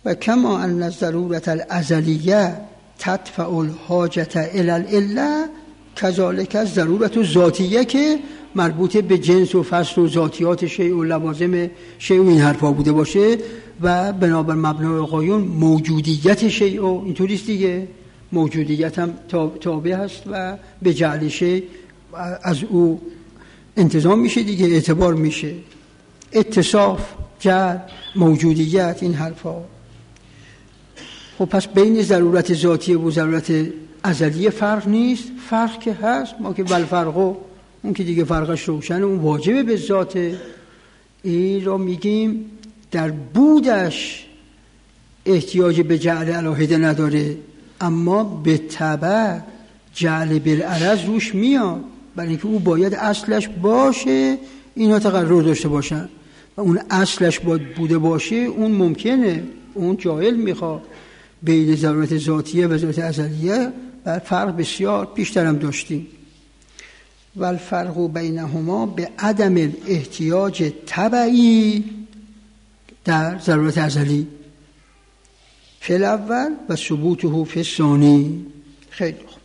و کما ان الضرورت الازلیه تدفع الحاجت الی العله کذالک الضرورت الذاتیه که مربوط به جنس و فصل و ذاتیات شیء و لوازم شیء و این حرفا بوده باشه و بنابر مبنای آقایون موجودیت شیء و اینطوریست دیگه، موجودیت هم تابع هست و به جعل شیء از او انتظام میشه دیگه، اعتبار میشه، اتصاف، جعل، موجودیت، این حرفا. خب پس بین ضرورت ذاتیه و ضرورت ازلیه فرق نیست؟ فرق که هست، ما که والفرقو، اون که دیگه فرقش روشنه، اون واجبه به ذاته. این را میگیم در بودش احتیاج به جعل علاهده نداره، اما به تبع جعل بالعرض روش میاد، برای اینکه او باید اصلش باشه اینا تقرر داشته باشن و اون اصلش باید بوده باشه، اون ممکنه، اون جاهل میخواد. بین ضرورت ذاتیه و ضرورت ازلیه و فرق بسیار بیشترم داشتیم. و الفرق بینهما به عدم الاحتیاج تبعی در ضرورت ازلی فی الاول و ثبوته فی الثانی. خیلی خوب.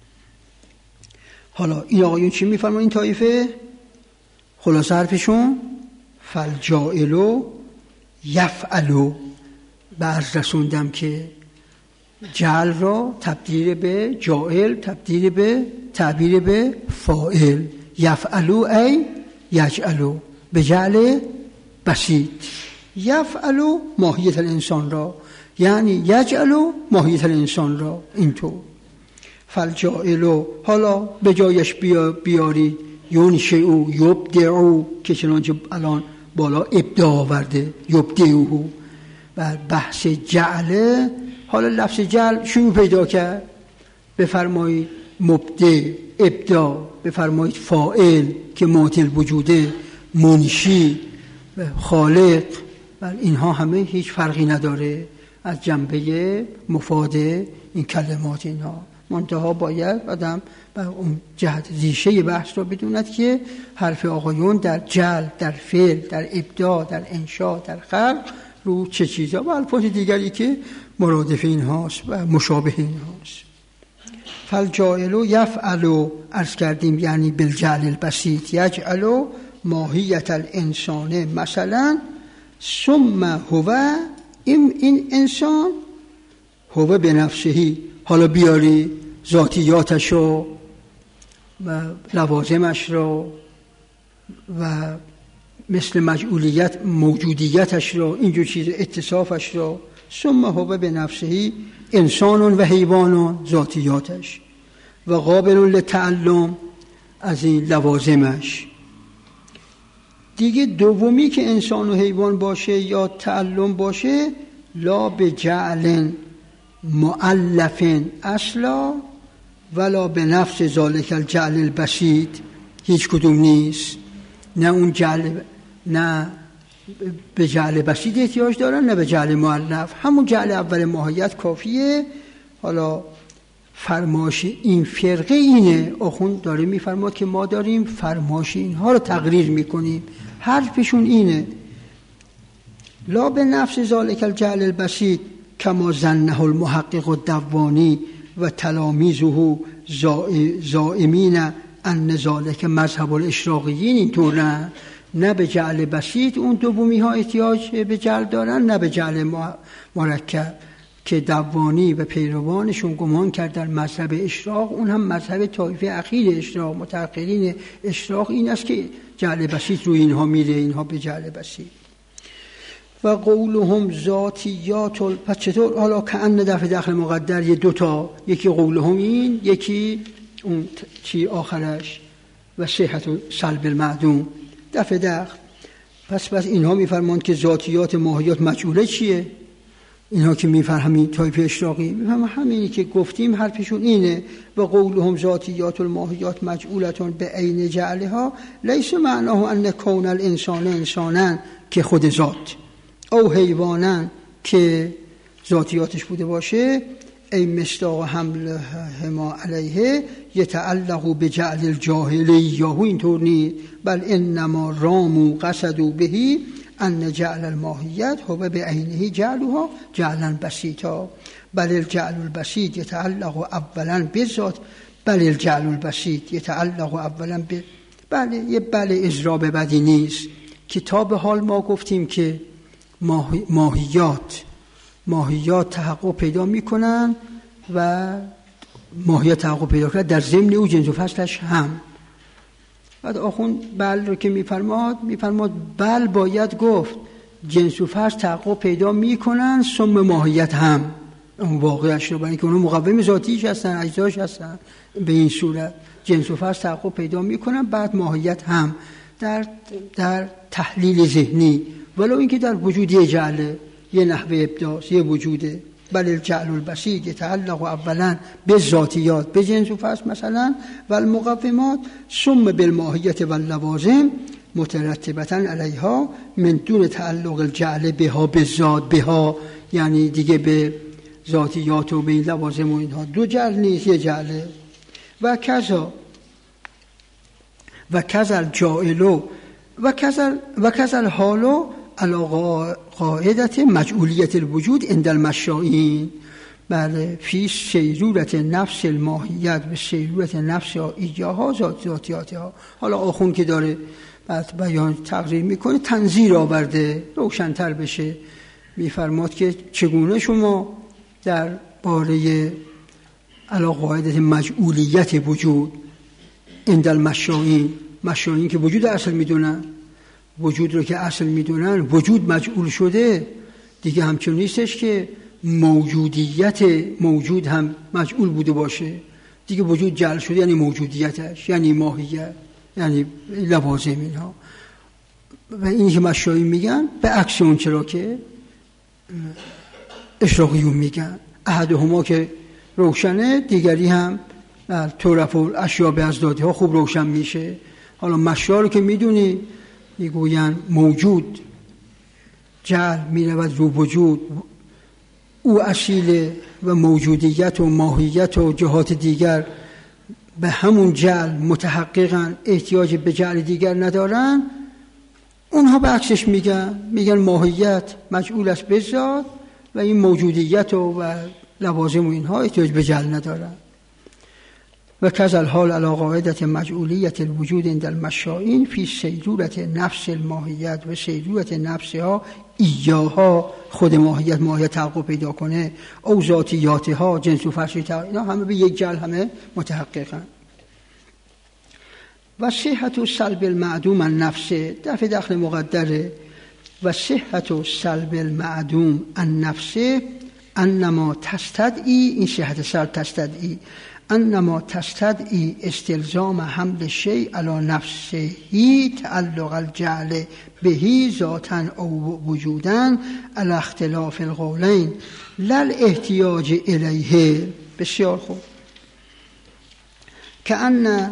حالا این آقایون چی میفرمون این طایفه؟ خلاصه حرفشون فالجائلو یفعلو. بعض رسوندم که جعل را تبدیل به جائل، تبدیل به تعبیر به فاعل. یفعلو ای یجعلو، به جعل بسیط. یفعلو ماهیت الانسان را، یعنی یجعلو ماهیت الانسان را، اینطور. فالجائلو، حالا به جایش بیارید ینشئو یبدعو که چنانچه الان بالا ابداع آورده، یبدعو. و بحث جعله، حالا لفظ جعل شروع پیدا کرد، بفرمایید مبدع، ابداع، بفرمایید فاعل که معطل وجوده، منشی، خالق، و اینها همه هیچ فرقی نداره از جنبه مفاد این کلمات. اینها منتها باید آدم و اون جهت ریشه بحث را بدوند که حرف آقایون در جعل، در فعل، در ابداع، در انشاء، در خلق رو چه چیزا و الفاظ دیگری که مرادف این هاست و مشابه این هاست. فالجائلو یفعلو، عرض کردیم یعنی بالجعل البسیط، یجعلو ماهیت الانسان مثلا، ثم هو، این انسان هو به نفسهی، حالا بیاری ذاتیاتش رو و لوازمش رو و مثل مجعولیت موجودیتش رو، اینجور چیز، اتصافش رو. ثم هو به نفسهی انسان و حیوان، ذاتیاتش، و قابل لتعلم، از این لوازمش. دیگه دومی که انسان و حیوان باشه یا تعلم باشه، لا به جعل مؤلف اصلا ولا به نفس ذالک الجعل البسیط، هیچ کدوم نیست. نه اون جعل، نه به جعل بسیط احتیاج دارن، نه به جعل مؤلف. همون جعل اول ماهیت کافیه. حالا فرماش این فرقه اینه، آخوند داره میفرماد که ما داریم فرماش اینها رو تقریر میکنیم، حرفشون اینه لا به نفس ذالک الجعل البسیط کما ظنه المحقق الدوانی و تلامیذه زائمین ان ذالک مذهب الاشراقیین. اینطور نه، نه به جعل بسیط اون دومی ها احتیاج به جعل دارن، نه به جعل مرکب که دوانی و پیروانشون گمان کرد در مذهب اشراق، اون هم مذهب طایفه اخیر اشراق، متأخرین اشراق، این است که جعل بسیط روی اینها میره، اینها به جعل بسیط. و قولهم ذاتیات. پس چطور؟ حالا کأن دفع دخل مقدر یه دوتا، یکی قولهم این، یکی اون چی آخرش و صحت و سلب المعدوم، دفع دخل. پس پس اینها میفرماند که ذاتیات ماهیات مجعوله چیه؟ اینها که میفهمین طایفه اشراقی میفهمن همینی که گفتیم، حرفشون اینه. و قولهم ذاتیات الماهیات مجعولتون به عین جعلها لیس معناه ان کون الانسان انسانا که خود ذات، او حیوانا که ذاتیاتش بوده باشه، ای مصداق حمل هما علیه یتعلق به جعل الجاهلی، یاهو اینطور نیست، بل انما رامو قصدوا بهی ان جعل الماهیت هو بعینه جعلها جعلا بسیطا بل الجعل البسیط یتعلق اولا بالذات بل الجعل البسیط یتعلق اولا ب بله یه بله اضراب بدی نیست. کتاب حال ما گفتیم که ماهی... ماهیات ماهیات تحقق پیدا میکنن و ماهیت تحقق پیدا کنن در ضمن او جنس و فصلش هم. بعد آخوند بل رو که میفرماد میفرماد بل باید گفت جنس و فصل تحقق پیدا میکنن ثم ماهیت هم، اون واقعش رو، برای اینکه اونها مقوم ذاتیش هستن، اجزاش هستن. به این صورت جنس و فصل تحقق پیدا میکنن بعد ماهیت هم در در تحلیل ذهنی، ولو اینکه در وجود یه جعله، یه نحوه ابداع، یه وجوده. بل الجعل البسیط یتعلق اولا به ذاتیات به جنس و فصل مثلا و المقومات ثم بالماهیت و اللوازم مترتبتا علیها من دون تعلق الجعل بها به ذات بها، یعنی دیگه به ذاتیات و به این لوازم و اینها. دو جعل نیست، یه جعله. و کذا و کذا الجاعل و کذا و کذا الحال علی قاعدت مجعولیت الوجود عند المشائین. بله فی سیرورت نفس الماهیت به سیرورت نفس ایجاها ذاتیاتها. حالا آخون که داره بعد بیان تقریر میکنه تنظیر آورده روشن‌تر بشه. میفرماد که چگونه شما در باره علی قاعدت مجعولیت وجود عند المشائین، مشائین که وجود اصل میدونن، وجود رو که اصل میدونن، وجود مجعول شده دیگه همچون نیستش که موجودیت موجود هم مجعول بوده باشه دیگه. وجود جعل شده یعنی موجودیتش، یعنی ماهیت، یعنی لوازم اینها. و این که مشایخ میگن به عکس اون چرا که اشراقیون میگن، احدهما که روشنه دیگری هم طرف الاشیاء به ازدادی ها خوب روشن میشه. حالا مشایخ رو که میدونی میگوین موجود جعل میرود رو وجود، او اصیل و موجودیت و ماهیت و جهات دیگر به همون جعل متحققن، احتیاج به جعل دیگر ندارن. اونها به عکسش میگن، میگن ماهیت مجعول است به ذات و این موجودیت و, و لوازم و اینها احتیاج به جعل ندارن. و کذا الحال علی قاعدت مجعولیت الوجود عند المشائین فی سیرورت نفس الماهیت و سیرورت نفسها ایاها، خود ماهیت ماهیت تحقق پیدا کنه، او ذاتیاتها جنس و فرشی تحقق، اینا همه به یک جعل همه متحققن. و صحت و سلب المعدوم النفس دفع دخل مقدره. و صحت و سلب المعدوم النفس انما تستدعی، این صحت سلب تستدعی انما تستدعی استلزام حمل شیء علی نفسه تعلق الجعل بهی ذاتا او وجودا علی اختلاف القولین لل احتیاج الیه. بسیار خوب. که ان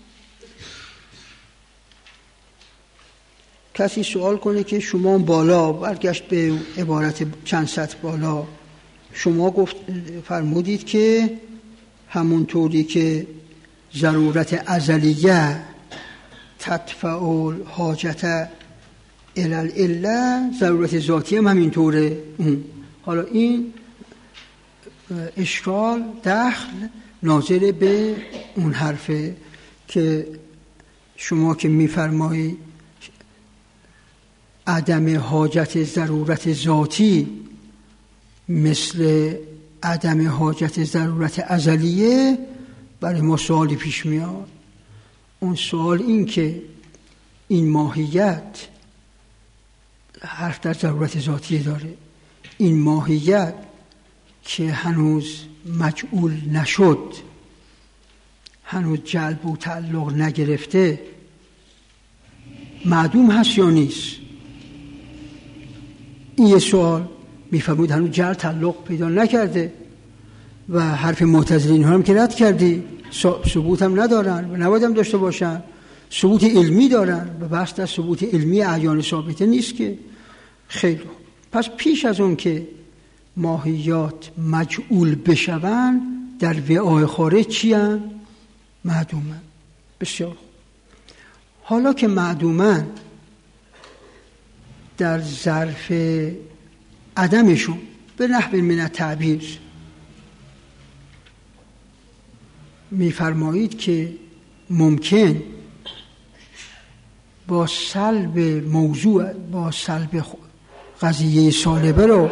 کسی سوال کنه که شما بالا برگشت به عبارت چند سطح بالا، شما گفت فرمودید که همونطوری که ضرورت ازلیه تدفع الحاجت الالعله، ضرورت ذاتی هم همینطوره. حالا این اشکال دخل ناظر به اون حرفه که شما که میفرمایید عدم حاجت ضرورت ذاتی مثل عدم حاجت ضرورت ازلیه، برای ما سوالی پیش میاد. اون سوال این که این ماهیت حرف در ضرورت ذاتی داره، این ماهیت که هنوز مجعول نشد، هنوز جلب و تعلق نگرفته، معدوم هست یا نیست؟ این یه سوال. میفهمید هنوز جعل تعلق پیدا نکرده و حرف معتزلین ها هم که رد کردی، ثبوت هم ندارن و نباید هم داشته باشن، ثبوت علمی دارن و بحث در ثبوت علمی اعیان ثابته نیست که. خیلی پس پیش از اون که ماهیات مجعول بشون در وعای خارج چی هن؟ معدومن. بسیار. حالا که معدومن در ظرف عدمشون به نحو من التعبیر می‌فرمایید که ممکن با سلب موضوع با سلب قضیه سالبه رو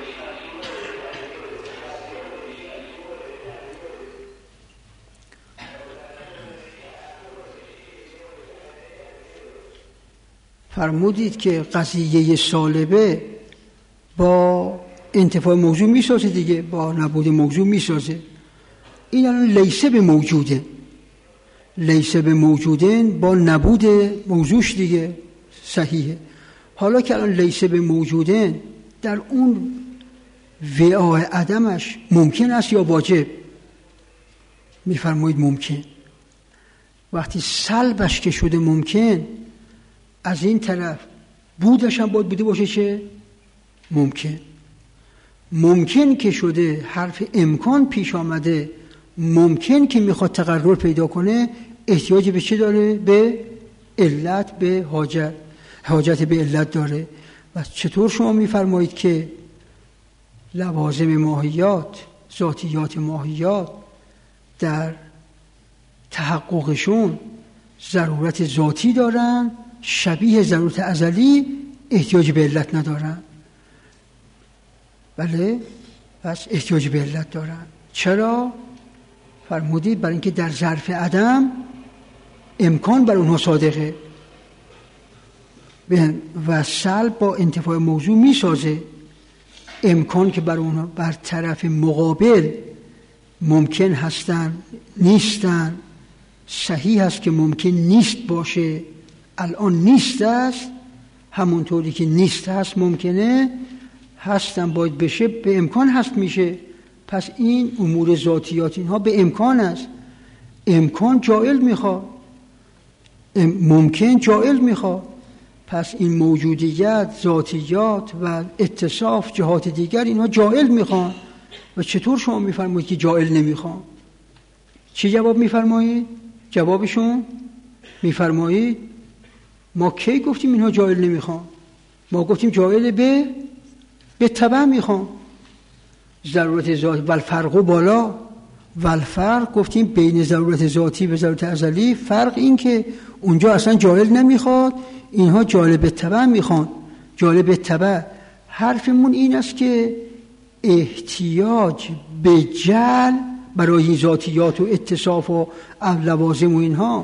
فرمودید که قضیه سالبه با انتفاع موضوع میسازه دیگه، با نبود موضوع میسازه. این الان لیسه به موجوده، لیسه به موجودن با نبود موضوعش دیگه صحیحه. حالا که الان لیسه به موجودن در اون وعای عدمش ممکن است یا واجب؟ میفرمایید ممکن. وقتی سلبش که شده ممکن، از این طرف بودش هم باید بوده باشه چه؟ ممکن. ممکن که شده حرف امکان پیش آمده، ممکن که میخواد تقرر پیدا کنه احتیاج به چه داره؟ به علت، به حاجت، حاجت به علت داره. و چطور شما میفرمایید که لوازم ماهیات، ذاتیات ماهیات در تحققشون ضرورت ذاتی دارن، شبیه ضرورت ازلی احتیاج به علت ندارن؟ بله، پس احتیاج به علت دارن. چرا؟ فرمودید برای اینکه در ظرف عدم امکان بر اونها صادقه و سلب با انتفاع موضوع میسازه. امکان که بر اونها بر طرف مقابل ممکن هستن نیستن، صحیح هست که ممکن نیست باشه، الان نیست است، همونطوری که نیست هست ممکنه هستن باید بشه، به امکان هست میشه. پس این امور ذاتیات اینها به امکان است. امکان جائل میخواد، ممکن جائل میخواد. پس این موجودیت، ذاتیات و اتصاف جهات دیگر اینها جائل میخوان. و چطور شما میفرمایید که جائل نمیخوان؟ چی جواب میفرمایید؟ جوابشون میفرمایید ما کی گفتیم اینها جائل نمیخوان؟ ما گفتیم جائل به به تبع میخوان. ضرورت ذاتی و الفرق بالا و الفرق گفتیم بین ضرورت ذاتی و ضرورت ازلی. فرق این که اونجا اصلا جائل نمیخواد، اینها جائل به تبع میخوان. جائل به تبع حرفمون این است که احتیاج به جعل برای ذاتیات و اتصاف و لوازم و اینها،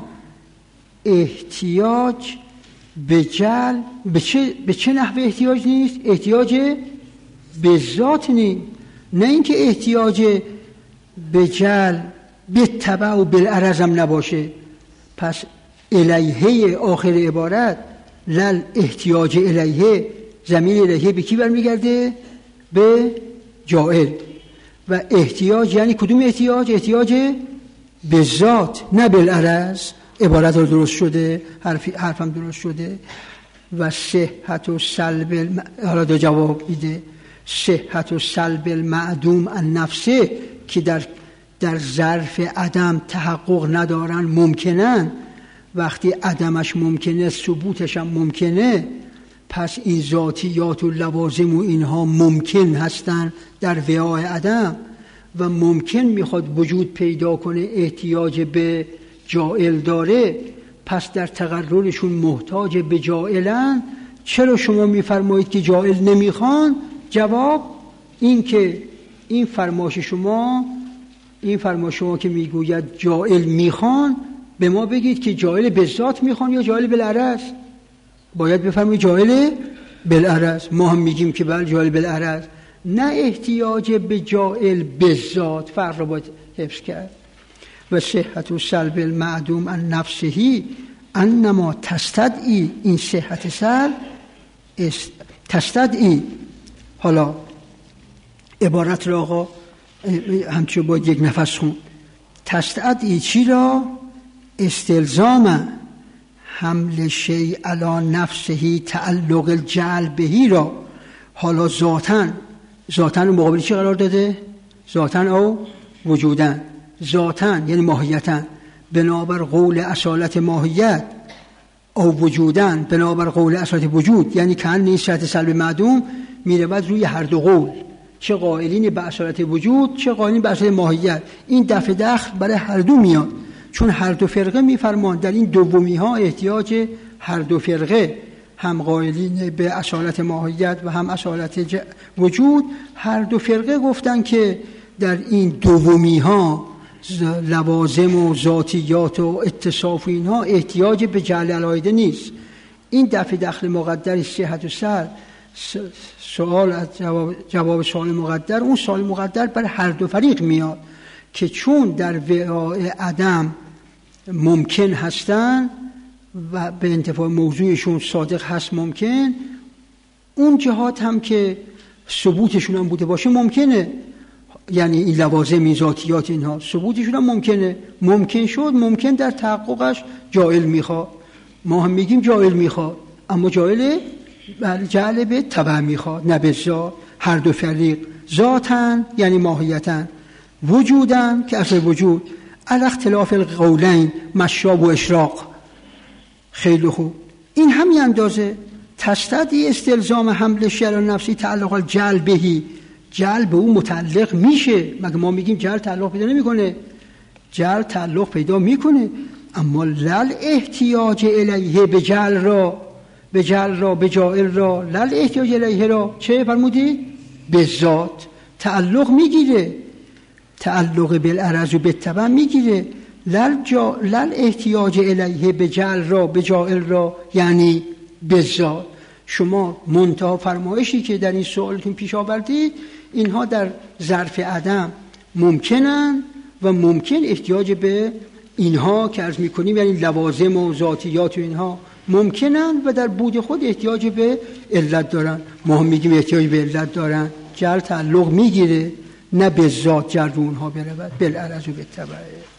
احتیاج به جعل به چه به چه نحوه احتیاج نیست؟ احتیاج به ذات نیست، نه اینکه احتیاج به جعل به تبع و بالعرض هم نباشه. پس الیه آخر عبارت لل احتیاج الیه، ضمیر الیه به کی برمیگرده؟ به جائل. و احتیاج یعنی کدوم احتیاج؟ احتیاج به ذات نه بالعرض. عبارت رو درست شده، حرفی حرفم درست شده. و صحت و سلب الم... حالا دو جواب میده. صحت و سلب المعدوم النفسه که در در ظرف عدم تحقق ندارن ممکنن، وقتی عدمش ممکنه ثبوتش هم ممکنه، پس این ذاتیات و لوازم و اینها ممکن هستن در وعای عدم و ممکن میخواد وجود پیدا کنه احتیاج به جائل داره، پس در تقررشون محتاج به جائلن. چرا شما میفرمایید که جائل نمیخوان؟ جواب این که این فرمایش شما این فرمایش شما که میگوید جائل میخوان، به ما بگید که جائل به ذات میخوان یا جائل بالعرض. باید بفرمایید جائل بالعرض. ما هم میگیم که بله جائل بالعرض، نه احتیاج به جائل به ذات. فرق رو باید حفظ کرد. و صحت و سلب المعدوم عن نفسهی انما تستدعی، این صحت سلب تستدعی. حالا عبارت را آقا همچون باید یک نفس خون. تستدعی چی را؟ استلزام حمل شیء علی نفسهی تعلق الجعل بهی را. حالا ذاتن، ذاتن رو مقابل چی قرار داده؟ ذاتن او وجودن. ذاتن یعنی ماهیتن، بنابر قول اصالت ماهیت او وجودن بنابر قول اساس وجود، یعنی کان نیست سلب معدوم میرود روی هر دو قول، چه قائلین به اصالت وجود چه قائلین به اصالت ماهیت. این دفع دخل برای هر دو میاد، چون هر دو فرقه میفرمان در این دومی ها احتیاج هر دو فرقه، هم قائلین به اصالت ماهیت و هم اصالت وجود، هر دو فرقه گفتن که در این دومی ها لوازم و ذاتیات و اتصاف و اینها احتیاج به جعل علایده نیست. این دفع دخل مقدر صحت و سر سوال از جواب, جواب سوال مقدر، اون سوال مقدر برای هر دو فریق میاد که چون در وعای عدم ممکن هستن و به انتفاع موضوعشون صادق هست ممکن، اون جهات هم که ثبوتشون هم بوده باشه ممکنه، یعنی این لوازم ذاتیات اینها ثبوتشون هم ممکنه، ممکن شد ممکن در تحققش جائل میخواد. ما هم میگیم جائل میخواد، اما جائل جعل به تبع میخواد نه به ذات. هر دو فریق ذاتن یعنی ماهیتن، وجودن که اصل وجود، علی اختلاف القولین مشاب و اشراق. خیلی خوب، این همین اندازه تستدعی استلزام حمل شرع نفسی تعلق الجعل بهی، جعل به اون متعلق میشه. مگه ما میگیم جعل تعلق پیدا نمیکنه؟ جعل تعلق پیدا میکنه، اما لل احتیاج الیه به جعل را به جعل را به جائل را لل احتیاج الیه را چه فرمودی؟ به ذات تعلق میگیره، تعلق بالعرض و بالتبع میگیره. لل, جا... لل احتیاج الیه به جعل را به جائل را یعنی به ذات. شما منتها فرمایشی که در این سوالتون پیش آوردید اینها در ظرف عدم ممکنن و ممکن احتیاج به اینها که عرض میکنیم یعنی لوازم و ذاتیات و اینها ممکنن و در بود خود احتیاج به علت دارن. ما هم میگیم احتیاج به علت دارن، جعل تعلق میگیره نه به ذات جعل رو اونها برود، بالعرض و بالتبع.